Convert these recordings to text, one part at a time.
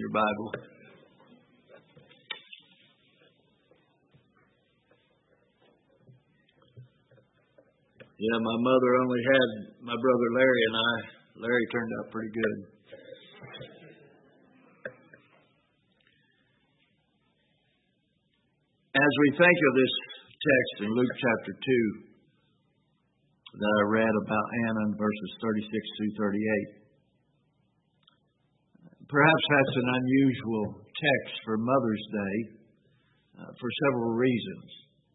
your Bible. Yeah, my mother only had my brother Larry and I. Larry turned out pretty good. As we think of this text in Luke chapter 2 that I read about Anna in verses 36 through 38, perhaps that's an unusual text for Mother's Day for several reasons.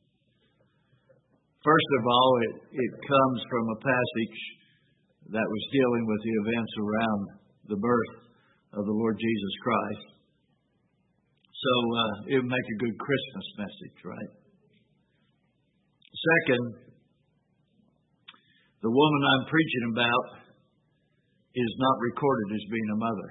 First of all, it comes from a passage that was dealing with the events around the birth of the Lord Jesus Christ. So it would make a good Christmas message, right? Second, the woman I'm preaching about is not recorded as being a mother.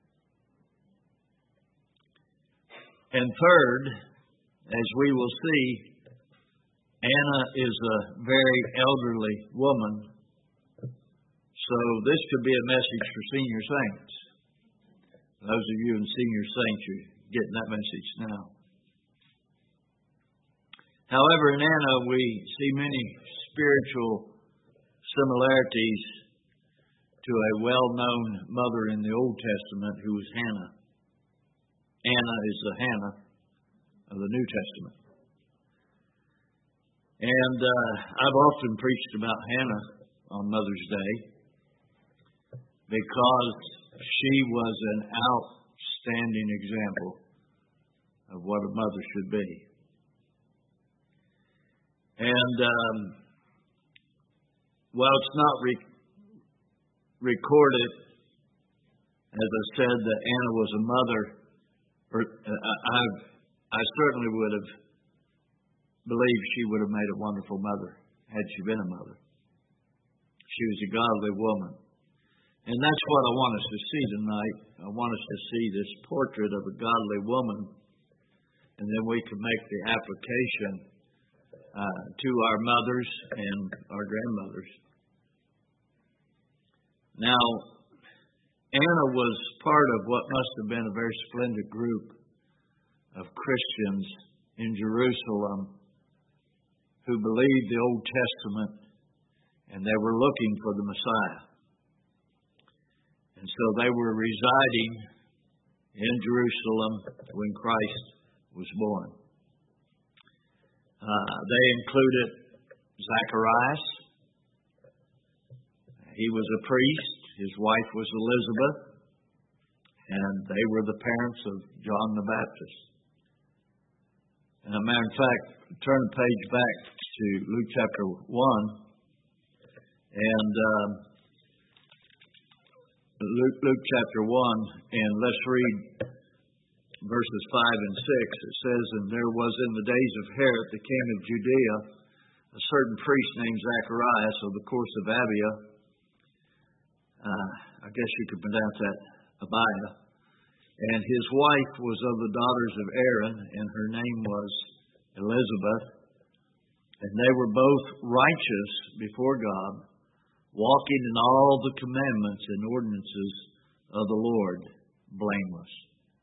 And third, as we will see, Anna is a very elderly woman. So this could be a message for senior saints. Those of you in senior saints, you're getting that message now. However, in Anna, we see many spiritual similarities to a well-known mother in the Old Testament who was Hannah. Anna is the Hannah of the New Testament. And I've often preached about Hannah on Mother's Day because she was an outstanding example of what a mother should be. And while it's not recorded, as I said, that Anna was a mother, I certainly would have believed she would have made a wonderful mother had she been a mother. She was a godly woman. And that's what I want us to see tonight. I want us to see this portrait of a godly woman, and then we can make the application to our mothers and our grandmothers. Now, Anna was part of what must have been a very splendid group of Christians in Jerusalem who believed the Old Testament, and they were looking for the Messiah. And so they were residing in Jerusalem when Christ was born. They included Zacharias. He was a priest. His wife was Elizabeth. And they were the parents of John the Baptist. And as a matter of fact, turn the page back to Luke chapter 1. And Luke chapter 1, and let's read verses 5 and 6. It says, "And there was in the days of Herod, the king of Judea, a certain priest named Zacharias of the course of Abia." I guess you could pronounce that Abiah. "And his wife was of the daughters of Aaron, and her name was Elizabeth. And they were both righteous before God, walking in all the commandments and ordinances of the Lord, blameless."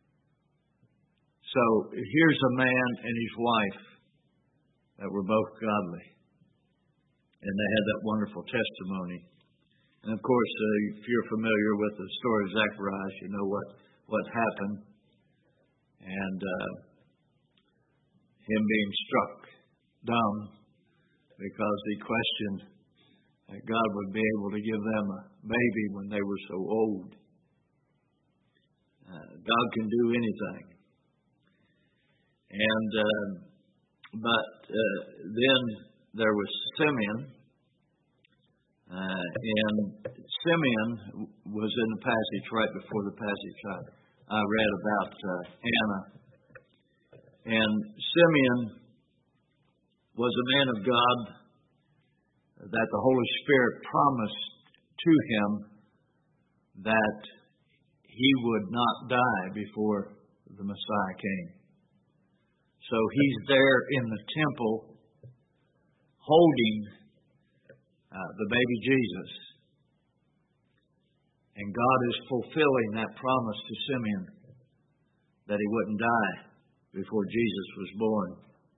So here's a man and his wife that were both godly. And they had that wonderful testimony. And of course, if you're familiar with the story of Zacharias, you know what happened. And him being struck dumb because he questioned that God would be able to give them a baby when they were so old. God can do anything. And but then there was Simeon, and Simeon was in the passage right before the passage I read about Anna. And Simeon was a man of God that the Holy Spirit promised to him that he would not die before the Messiah came. So he's there in the temple holding the baby Jesus. And God is fulfilling that promise to Simeon that he wouldn't die before Jesus was born.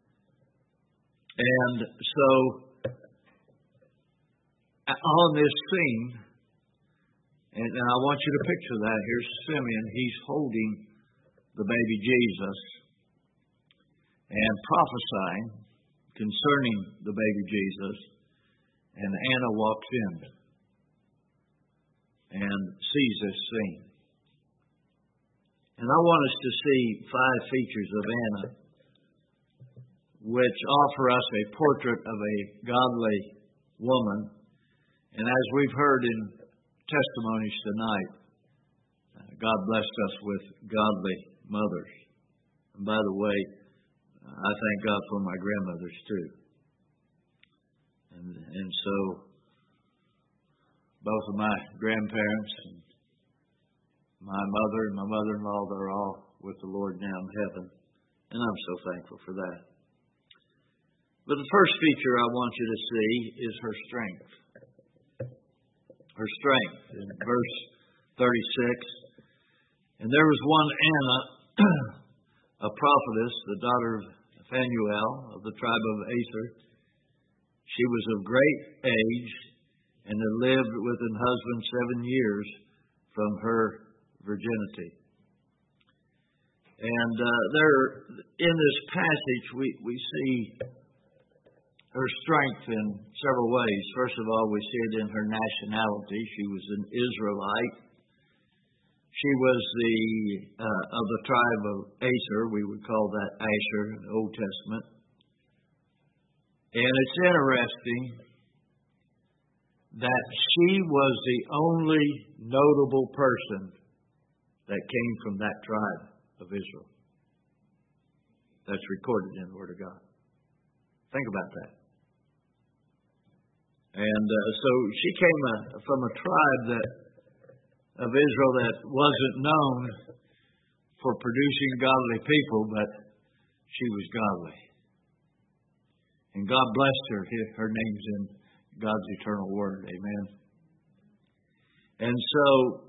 And so, on this scene, and I want you to picture that. Here's Simeon. He's holding the baby Jesus and prophesying concerning the baby Jesus. And Anna walks in and sees this scene. And I want us to see 5 features of Anna, which offer us a portrait of a godly woman. And as we've heard in testimonies tonight, God blessed us with godly mothers. And by the way, I thank God for my grandmothers too. And so, both of my grandparents and my mother and my mother-in-law, they're all with the Lord now in heaven. And I'm so thankful for that. But the first feature I want you to see is her strength. Her strength. In verse 36, and there was one Anna, a prophetess, the daughter of Phanuel of the tribe of Aser. She was of great age and had lived with an husband 7 years from her virginity. And there, in this passage, we see her strength in several ways. First of all, we see it in her nationality. She was an Israelite. She was of the tribe of Aser. We would call that Asher in the Old Testament. And it's interesting that she was the only notable person that came from that tribe of Israel. That's recorded in the Word of God. Think about that. And so she came from a tribe of Israel that wasn't known for producing godly people, but she was godly. And God blessed her. Her name's in God's eternal Word. Amen. And so,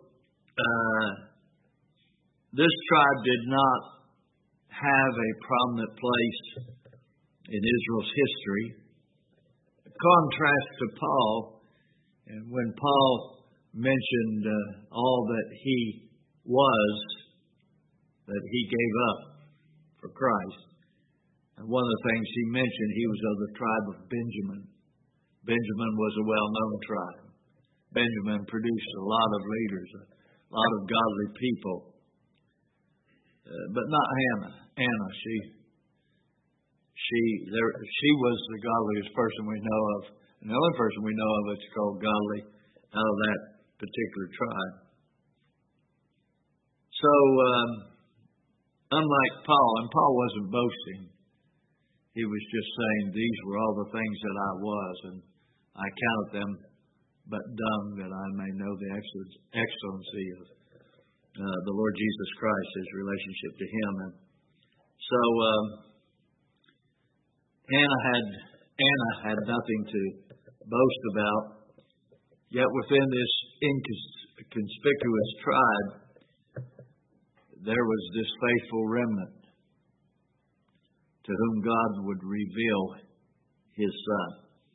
this tribe did not have a prominent place in Israel's history. Contrast to Paul, and when Paul mentioned all that he was, that he gave up for Christ. And one of the things he mentioned, he was of the tribe of Benjamin. Benjamin was a well-known tribe. Benjamin produced a lot of leaders, a lot of godly people. But not Hannah. Anna, she was the godliest person we know of. And the only person we know of that's called godly out of that particular tribe. So, unlike Paul, and Paul wasn't boasting, he was just saying, these were all the things that I was, and I count them but dung, that I may know the excellency of the Lord Jesus Christ, His relationship to Him. And so, Anna had nothing to boast about, yet within this inconspicuous tribe, there was this faithful remnant to whom God would reveal His Son.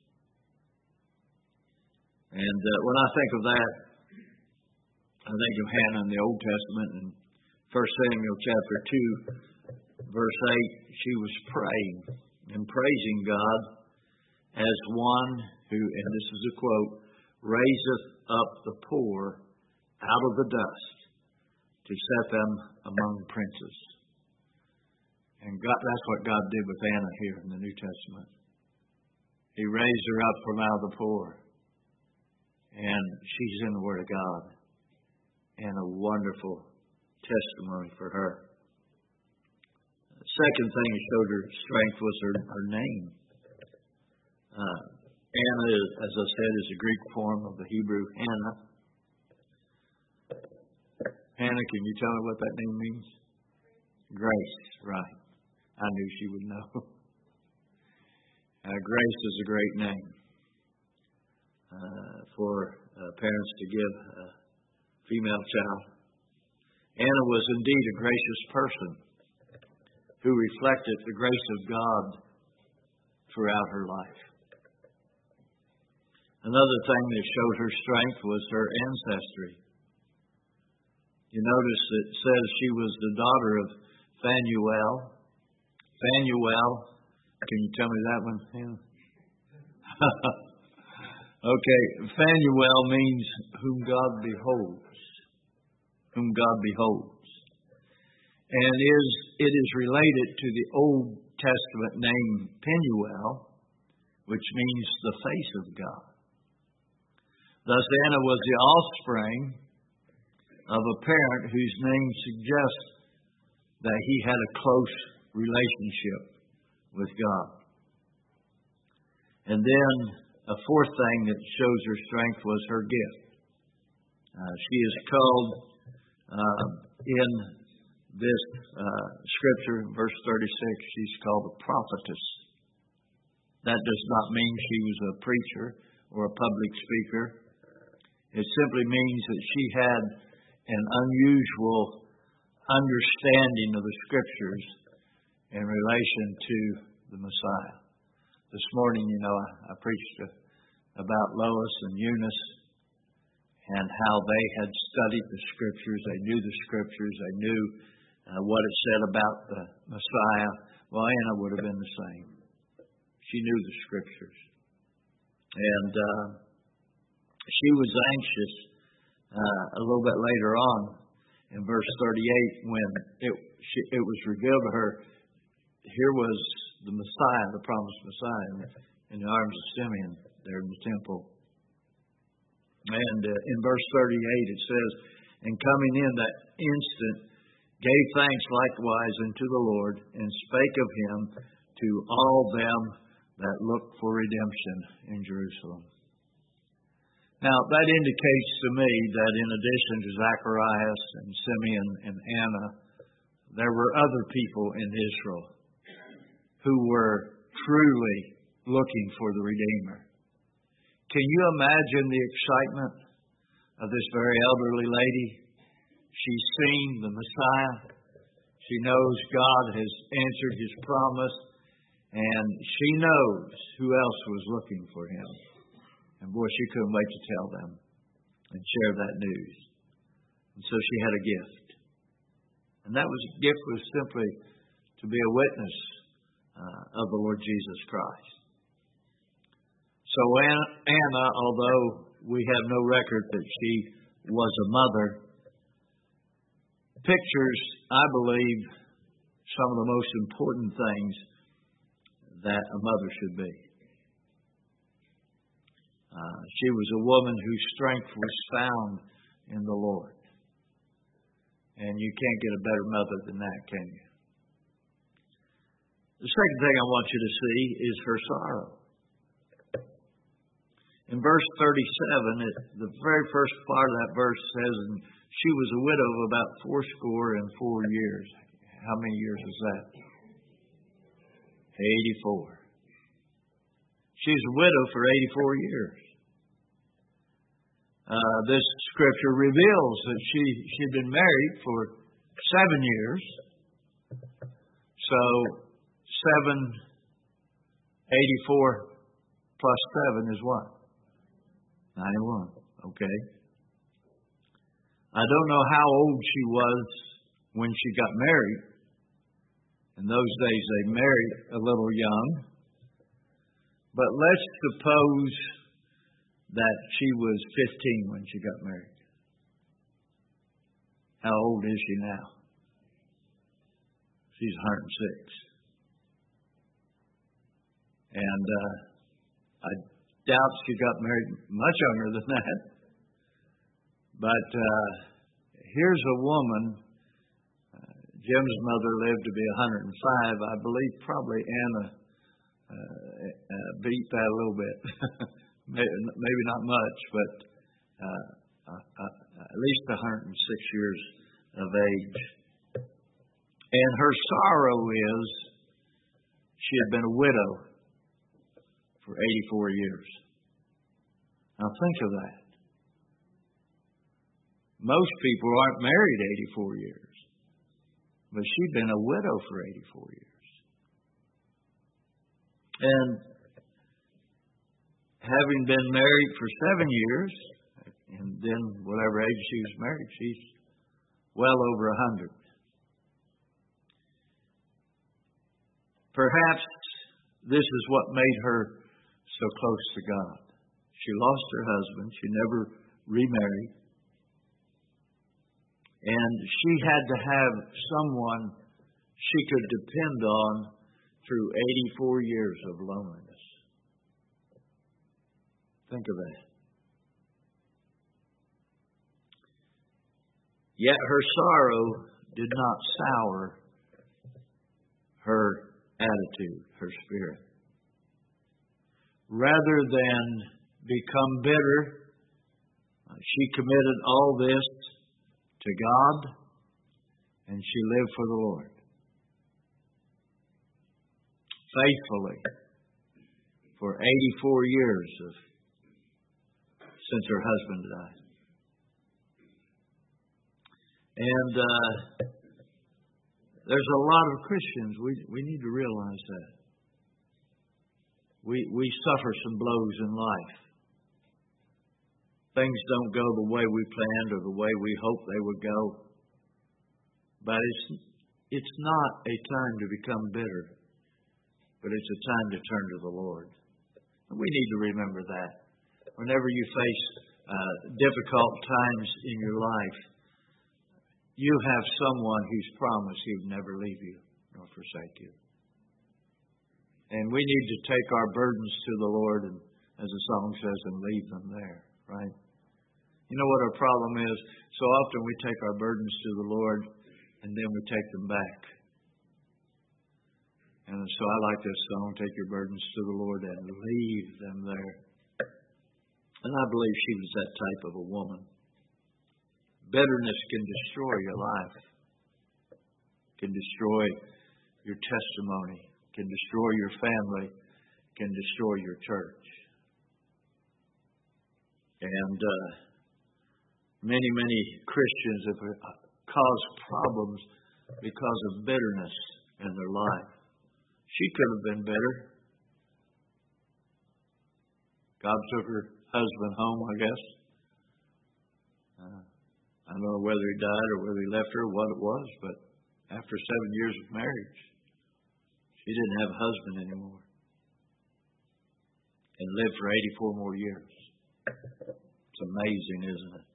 And when I think of that, I think of Hannah in the Old Testament. In 1 Samuel chapter 2, verse 8, she was praying and praising God as one who, and this is a quote, raiseth up the poor out of the dust to set them among princes. And God, that's what God did with Anna here in the New Testament. He raised her up from out of the poor. And she's in the Word of God. And a wonderful testimony for her. The second thing that showed her strength was her name. Anna, as I said, is a Greek form of the Hebrew Hannah. Hannah, can you tell me what that name means? Grace, right. I knew she would know. Grace is a great name for parents to give a female child. Anna was indeed a gracious person who reflected the grace of God throughout her life. Another thing that showed her strength was her ancestry. You notice it says she was the daughter of Phanuel. Phanuel, can you tell me that one, Hannah? Okay, Phanuel means whom God beholds. Whom God beholds. And it is related to the Old Testament name Penuel, which means the face of God. Thus, Anna was the offspring of a parent whose name suggests that he had a close relationship with God. And then a fourth thing that shows her strength was her gift. She is called in this scripture, verse 36, she's called a prophetess. That does not mean she was a preacher or a public speaker. It simply means that she had an unusual understanding of the scriptures in relation to the Messiah. This morning, I preached about Lois and Eunice and how they had studied the scriptures. They knew the scriptures. They knew what it said about the Messiah. Well, Anna would have been the same. She knew the scriptures. And she was anxious a little bit later on in verse 38 when it was revealed to her, here was the Messiah, the promised Messiah, in the arms of Simeon there in the temple. And in verse 38 it says, and coming in that instant, gave thanks likewise unto the Lord, and spake of him to all them that look for redemption in Jerusalem. Now, that indicates to me that in addition to Zacharias and Simeon and Anna, there were other people in Israel who were truly looking for the Redeemer. Can you imagine the excitement of this very elderly lady? She's seen the Messiah. She knows God has answered his promise. And she knows who else was looking for him. And boy, she couldn't wait to tell them and share that news. And so she had a gift. And that gift was simply to be a witness of the Lord Jesus Christ. So Anna, although we have no record that she was a mother, pictures, I believe, some of the most important things that a mother should be. She was a woman whose strength was found in the Lord. And you can't get a better mother than that, can you? The second thing I want you to see is her sorrow. In verse 37, the very first part of that verse says, and she was a widow of about 84 years. How many years is that? 84. She's a widow for 84 years. This scripture reveals that she'd been married for 7 years. So 84 plus 7 is what? 91. Okay. I don't know how old she was when she got married. In those days, they married a little young. But let's suppose that she was 15 when she got married. How old is she now? She's 106. And I doubt she got married much younger than that. But here's a woman. Jim's mother lived to be 105. I believe probably Anna beat that a little bit. Maybe not much, but at least 106 years of age. And her sorrow is she had been a widow for 84 years. Now think of that. Most people aren't married 84 years. But she'd been a widow for 84 years. And having been married for 7 years, and then whatever age she was married, she's well over 100. Perhaps this is what made her so close to God. She lost her husband. She never remarried. And she had to have someone she could depend on through 84 years of loneliness. Think of that. Yet her sorrow did not sour her attitude, her spirit. Rather than become bitter, she committed all this to God, and she lived for the Lord. Faithfully for 84 years since her husband died. And there's a lot of Christians, we need to realize that. We suffer some blows in life. Things don't go the way we planned or the way we hoped they would go. But it's not a time to become bitter, but it's a time to turn to the Lord. And we need to remember that. Whenever you face difficult times in your life, you have someone who's promised he would never leave you nor forsake you. And we need to take our burdens to the Lord, and as the song says, and leave them there, right? You know what our problem is? So often we take our burdens to the Lord, and then we take them back. And so I like this song, take your burdens to the Lord and leave them there. And I believe she was that type of a woman. Bitterness can destroy your life, can destroy your testimony, can destroy your family, can destroy your church. And many Christians have caused problems because of bitterness in their life. She could have been bitter. God took her husband home, I guess. I don't know whether he died or whether he left her or what it was, but after 7 years of marriage, she didn't have a husband anymore. And lived for 84 more years. It's amazing, isn't it?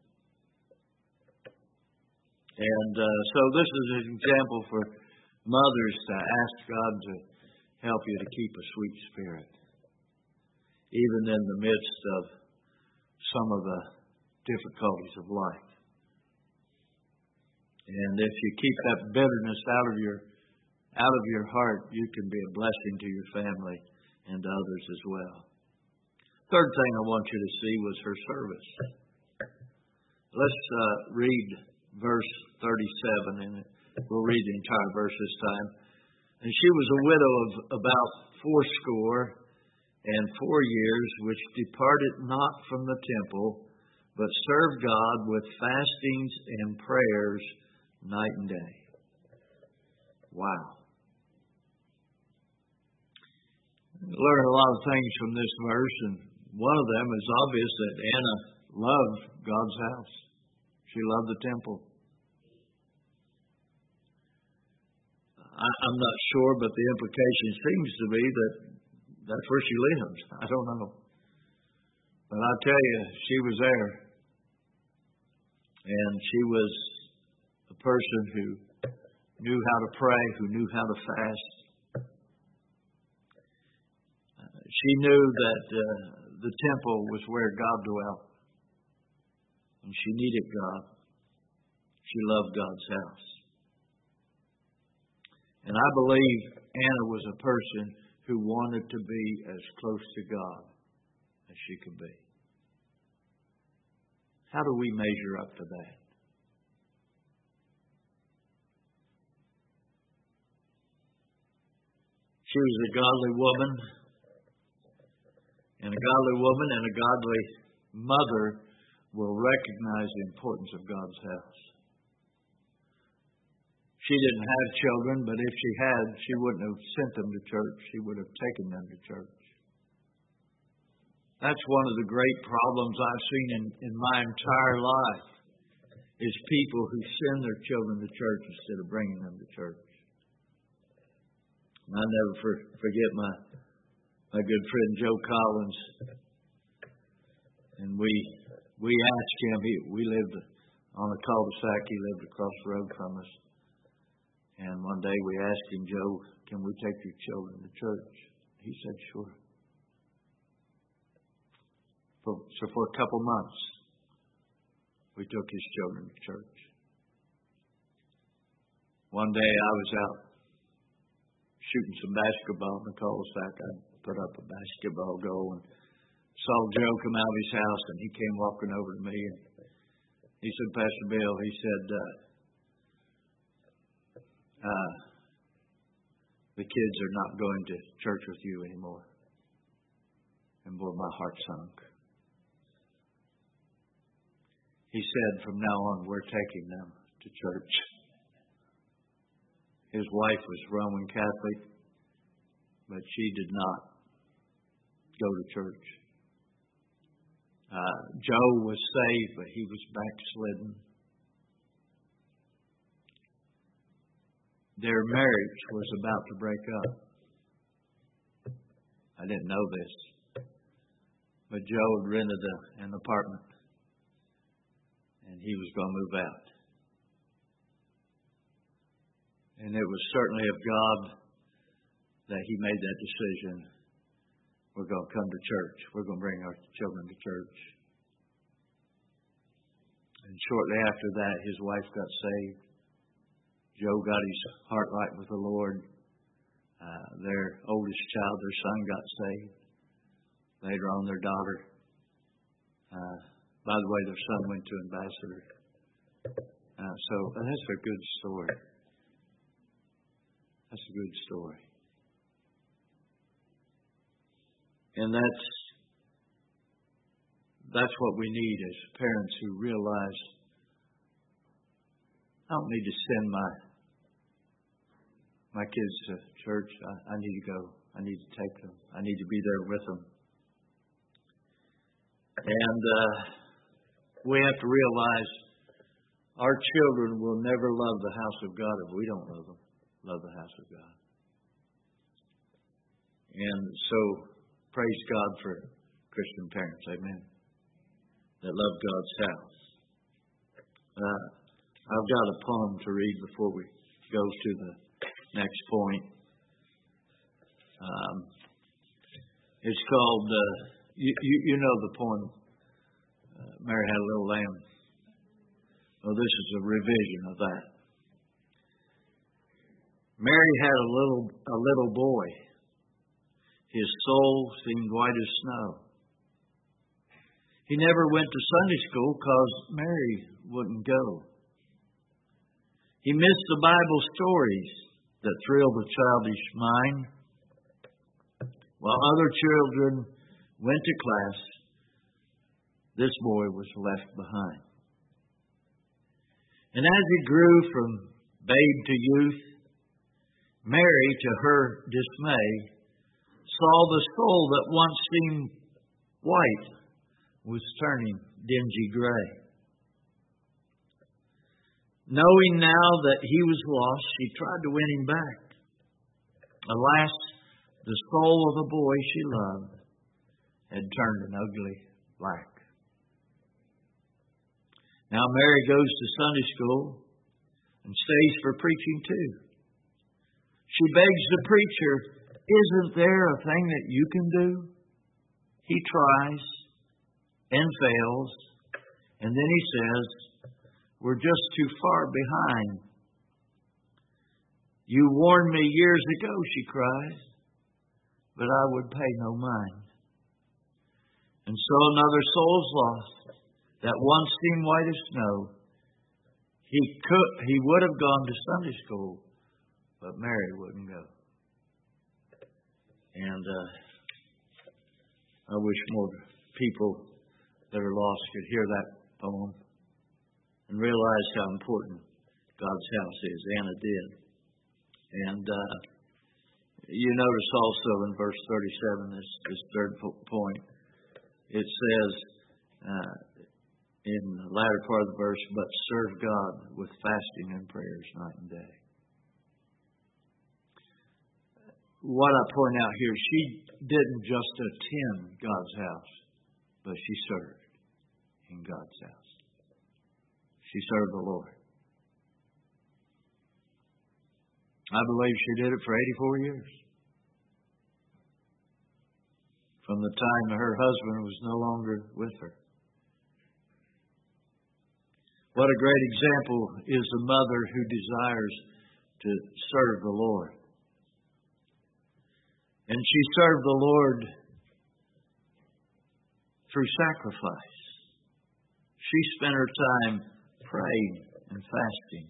And so this is an example for mothers to ask God to help you to keep a sweet spirit, even in the midst of some of the difficulties of life. And if you keep that bitterness out of your heart, you can be a blessing to your family and to others as well. Third thing I want you to see was her service. Let's read verse 37, and we'll read the entire verse this time. And she was a widow of about 80 years, which departed not from the temple, but served God with fastings and prayers night and day. Wow. Learn a lot of things from this verse, and one of them is obvious that Anna loved God's house. She loved the temple. I'm not sure, but the implication seems to be that that's where she lived. I don't know. But I tell you, she was there. And she was a person who knew how to pray, who knew how to fast. She knew that the temple was where God dwelt. And she needed God. She loved God's house. And I believe Anna was a person who wanted to be as close to God as she could be. How do we measure up to that? She was a godly woman, and a godly mother will recognize the importance of God's house. She didn't have children, but if she had, she wouldn't have sent them to church. She would have taken them to church. That's one of the great problems I've seen in my entire life, is people who send their children to church instead of bringing them to church. And I never forget my good friend Joe Collins. And we asked him, we lived on a cul-de-sac, he lived across the road from us. And one day we asked him, Joe, can we take your children to church? He said, sure. So for a couple months, we took his children to church. One day I was out shooting some basketball in the cul-de-sac. I put up a basketball goal and saw Joe come out of his house, and he came walking over to me. And he said, Pastor Bill, he said, the kids are not going to church with you anymore. And boy, my heart sunk. He said, from now on, we're taking them to church. His wife was Roman Catholic, but she did not go to church. Joe was saved, but he was backslidden. Their marriage was about to break up. I didn't know this, but Joe had rented an apartment, and he was going to move out. And it was certainly of God that he made that decision. We're going to come to church. We're going to bring our children to church. And shortly after that, his wife got saved. Joe got his heart right with the Lord. Their oldest child, their son, got saved. Later on, their daughter. By the way, their son went to Ambassador. So that's a good story. That's a good story. And that's what we need as parents who realize, I don't need to send my kids to church. I need to go. I need to take them. I need to be there with them. And we have to realize our children will never love the house of God if we don't love the house of God. And so, praise God for Christian parents, amen, that love God's house. I've got a poem to read before we go to the next point. It's called, you know the poem, Mary Had a Little Lamb. Well, this is a revision of that. Mary had a little boy. His soul seemed white as snow. He never went to Sunday school because Mary wouldn't go. He missed the Bible stories that thrilled the childish mind. While other children went to class, this boy was left behind. And as he grew from babe to youth, Mary, to her dismay, saw the soul that once seemed white was turning dingy gray. Knowing now that he was lost, she tried to win him back. Alas, the soul of the boy she loved had turned an ugly black. Now Mary goes to Sunday school and stays for preaching too. She begs the preacher, isn't there a thing that you can do? He tries and fails, and then he says, we're just too far behind. You warned me years ago, she cries, but I would pay no mind. And so another soul's lost that once seemed white as snow. He would have gone to Sunday school, but Mary wouldn't go. And I wish more people that are lost could hear that poem and realized how important God's house is. Anna did. And you notice also in verse 37, this third point, it says in the latter part of the verse, but serve God with fasting and prayers night and day. What I point out here, she didn't just attend God's house, but she served in God's house. She served the Lord. I believe she did it for 84 years. From the time her husband was no longer with her. What a great example is a mother who desires to serve the Lord. And she served the Lord through sacrifice. She spent her time praying and fasting.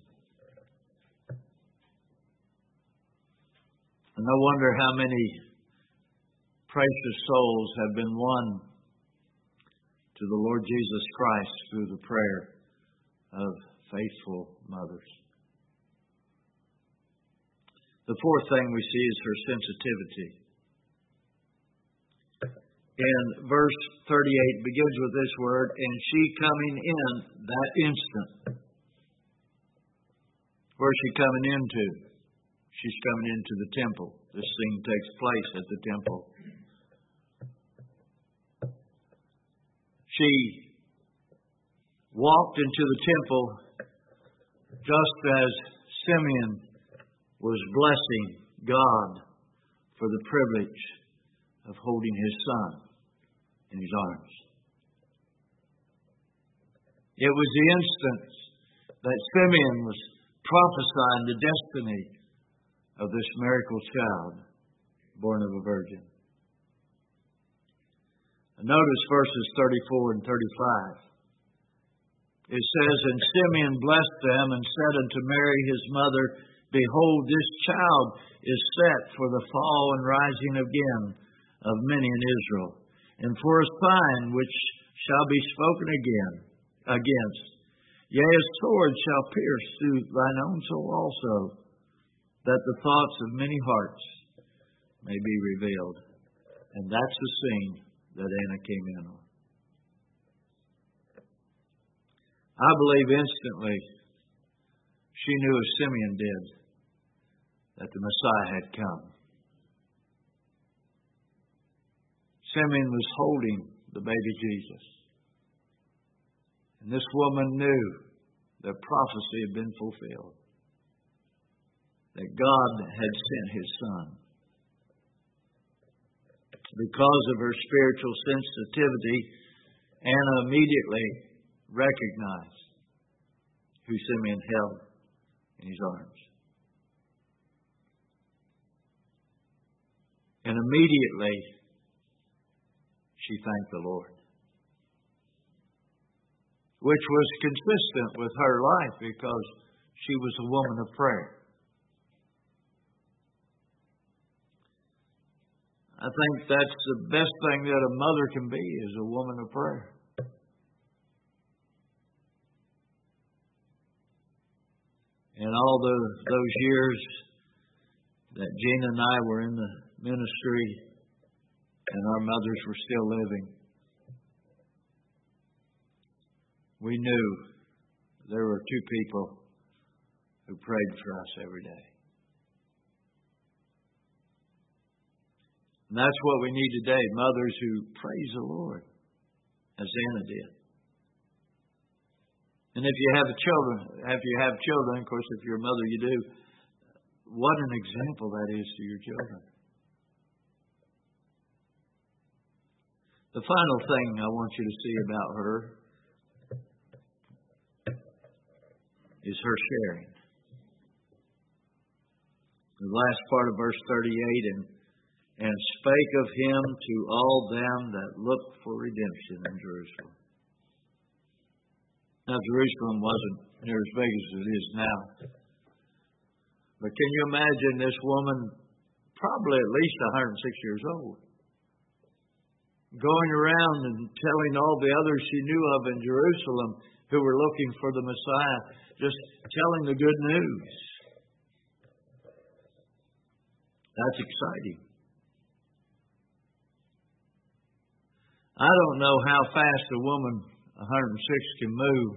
And no wonder how many precious souls have been won to the Lord Jesus Christ through the prayer of faithful mothers. The fourth thing we see is her sensitivity. And verse 38 begins with this word, and she coming in that instant. Where's she coming into? She's coming into the temple. This scene takes place at the temple. She walked into the temple just as Simeon was blessing God for the privilege of holding his son in his arms. It was the instant that Simeon was prophesying the destiny of this miracle child born of a virgin. Notice verses 34 and 35. It says, and Simeon blessed them and said unto Mary his mother, behold, this child is set for the fall and rising again of many in Israel, and for a sign which shall be spoken against. Yea, a sword shall pierce through thine own soul also, that the thoughts of many hearts may be revealed. And that's the scene that Anna came in on. I believe instantly she knew, as Simeon did, that the Messiah had come. Simeon was holding the baby Jesus. And this woman knew that prophecy had been fulfilled. That God had sent his son. Because of her spiritual sensitivity, Anna immediately recognized who Simeon held in his arms. And immediately she thanked the Lord. Which was consistent with her life because she was a woman of prayer. I think that's the best thing that a mother can be, is a woman of prayer. In all those years that Gina and I were in the ministry and our mothers were still living, we knew there were two people who prayed for us every day. And that's what we need today, mothers who praise the Lord, as Anna did. And if you have children, of course, if you're a mother, you do, what an example that is to your children. The final thing I want you to see about her is her sharing. The last part of verse 38, and spake of him to all them that looked for redemption in Jerusalem. Now, Jerusalem wasn't near as big as it is now. But can you imagine this woman, probably at least 106 years old, going around and telling all the others she knew of in Jerusalem who were looking for the Messiah, just telling the good news. That's exciting. I don't know how fast a woman 106 can move,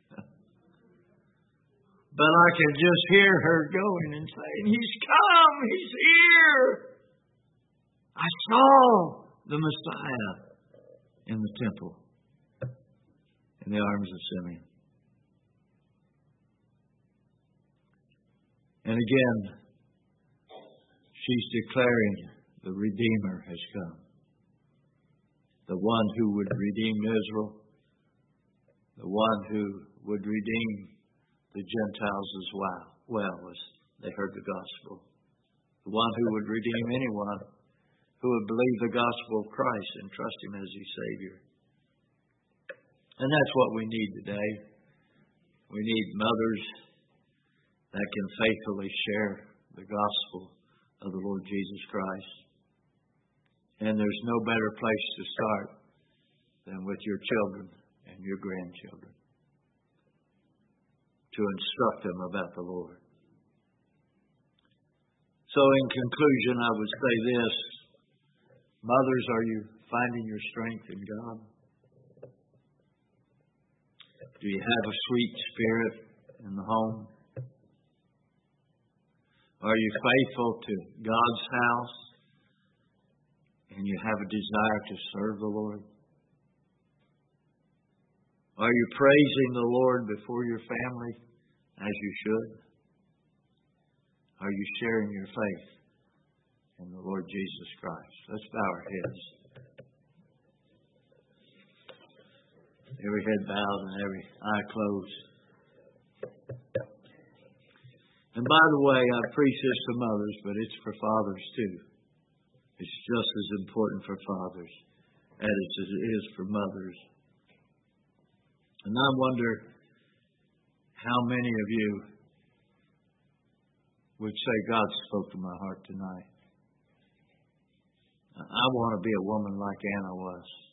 but I can just hear her going and saying, He's come! He's here! I saw the Messiah in the temple, in the arms of Simeon. And again, she's declaring the Redeemer has come. The one who would redeem Israel. The one who would redeem the Gentiles as well as they heard the gospel. The one who would redeem anyone who would believe the gospel of Christ and trust Him as His Savior. And that's what we need today. We need mothers that can faithfully share the gospel of the Lord Jesus Christ. And there's no better place to start than with your children and your grandchildren, to instruct them about the Lord. So in conclusion, I would say this. Mothers, are you finding your strength in God? Do you have a sweet spirit in the home? Are you faithful to God's house? And you have a desire to serve the Lord? Are you praising the Lord before your family as you should? Are you sharing your faith in the Lord Jesus Christ? Let's bow our heads. Every head bowed and every eye closed. And by the way, I preach this to mothers, but it's for fathers too. It's just as important for fathers as it is for mothers. And I wonder how many of you would say, God spoke to my heart tonight. I want to be a woman like Anna was.